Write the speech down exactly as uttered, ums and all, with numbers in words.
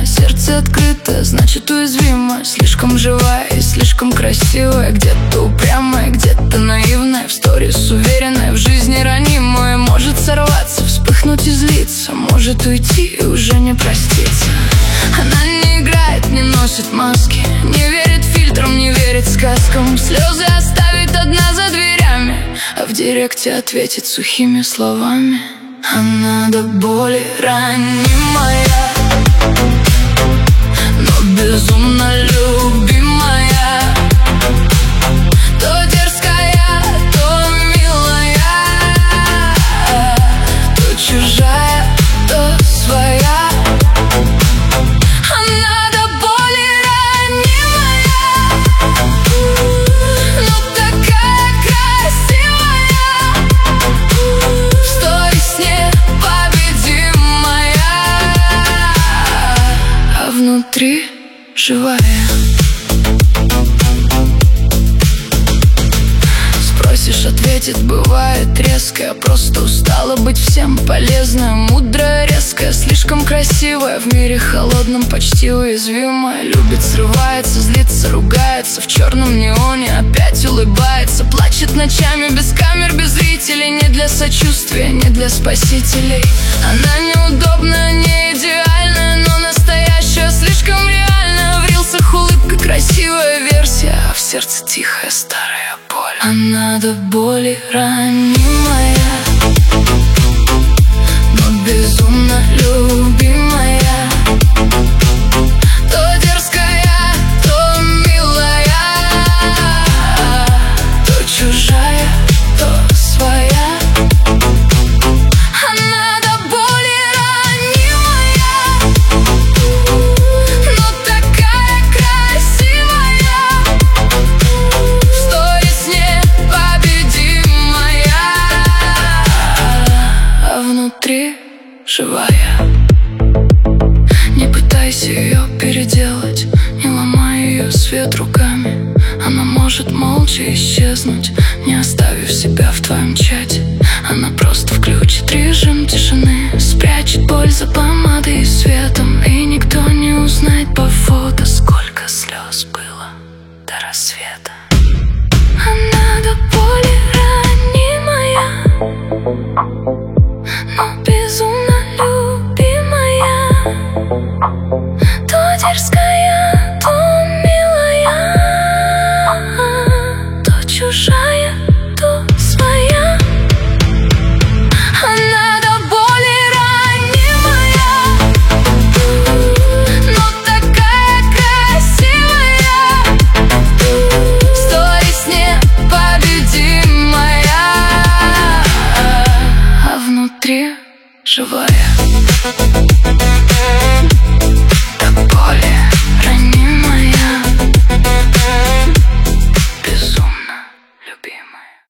ранимая, сердце открыто, значит уязвимая. Слишком живая и слишком красивая, где-то упрямая, где-то наивная. В сторис уверенная, в жизни ранимая. Может сорваться, вспыхнуть и злиться, может уйти и уже не проститься. Она не играет, не носит маски, не верит фильтрам, не верит сказкам. Слезы оставит одна за дверями, а в директе ответит сухими словами. Она до боли ранимая, но безумно любимая. То дерзкая, то милая, то чужая, то своя. Она до боли ранимая, но такая красивая. В сторис непобедимая, а внутри живая. Спросишь, ответит, бывает резкая, просто устала быть всем полезная. Мудрая, резкая, слишком красивая, в мире холодном почти уязвимая. Любит, срывается, злится, ругается, в черном неоне опять улыбается. Плачет ночами без камер, без зрителей, не для сочувствия, не для спасителей. Она неудобная, не идеальная, но настоящая, слишком реальная. В рилсах улыбка, красивая версия, а в сердце тихая старая боль. Она до боли ранимая, но безумно любимая. То дерзкая, то милая, то чужая, то своя. Она до боли ранимая, но такая красивая. В сторис непобедимая, а внутри живая. Не пытайся ее переделать, не ломай ее свет руками. Она может молча исчезнуть, не оставив себя в твоем чате. Она просто включит режим тишины, спрячет боль за помадой и светом. И никто не узнает по фото, сколько слез было до рассвета. Она до боли ранимая, но безумно любимая. То дерзкая,